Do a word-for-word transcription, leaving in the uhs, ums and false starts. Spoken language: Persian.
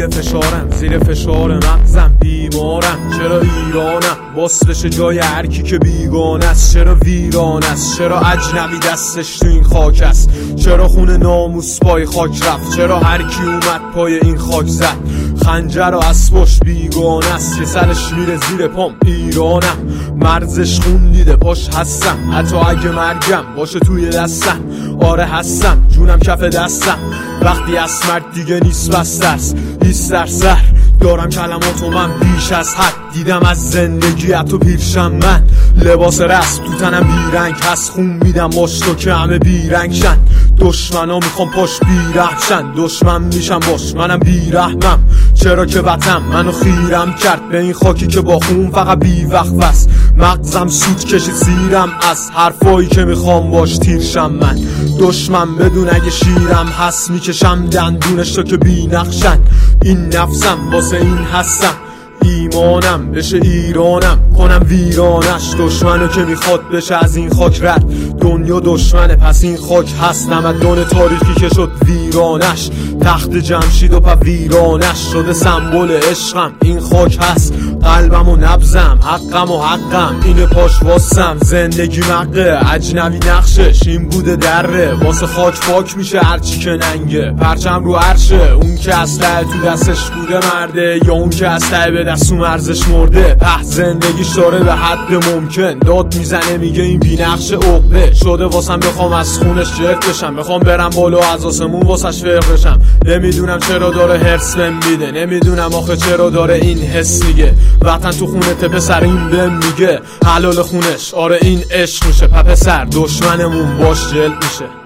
زیر فشارم، زیر فشار مغزم بیمارم. چرا ایرانم باس بشه جای هر کی که بیگانه است؟ چرا ویران است؟ چرا اجنبی دستش تو این خاک است؟ چرا خون ناموس پای خاک رفت؟ چرا هر کی اومد پای این خاک زد؟ خنجر و اسبش بیگانه است که سرش میره زیر پام. ایرانم مرزش خون دیده پاش هستم، حتی اگه مرگم باشه توی دستم. آره هستم، جونم کف دستم. وقتی اسمر دیگه نیست بسته است، هیچ در سر دارم کلماتو من بیش از حد. دیدم از زندگی حتی پیرشم من، لباس رسم تو تنم بیرنگ هست. خون میدم باش تو که همه بیرنگ شن. دشمنا میخوام پاش بیرحم شن، دشمن میشم باش منم بیرحمم. چرا که وطن منو خیرم کرد به این خاکی که با خون فقط بی وقت است. مغزم سود کشید سیرم از حرفایی که میخوام باش تیرشم من. دشمن بدون اگه شیرم هست میکشم دندونش تو که بی نقشن. این نفسم واسه این هستم، ایمانم بشه ایرانم کنم ویرانش. دشمنو که میخواد بشه از این خاک رد، دنیا دشمنه پس این خاک هست. نمدان تاریخی که شد ویرانش، تخت جمشید و پا ویرانش شده. سمبل عشقم این خاک هست، قلبم و نبزم، حقم و حقم اینه پاش واسم. زندگی مقه اجنبی نقشش این بوده دره، واسه خاک پاک میشه هرچی که ننگه. پرچم رو عرشه، اون که اسلحه تو دستش بوده مرده، یا اون که اسلحه به دستو مرزش مرده. په زندگیش داره به حد ممکن، داد میزنه میگه این بی‌نقش عقده شده. واسم بخوام از خونش جرد بشم، بخوام برم بالا از آسمون واسش فرق بشم. نمیدونم چرا داره هرس بهم میده، نمیدونم آخه چرا داره این حس میگه. وطن تو خونه ته پسر این بهم میگه حلال خونش، آره این عشق میشه. پسر دشمنمون باش جلد میشه.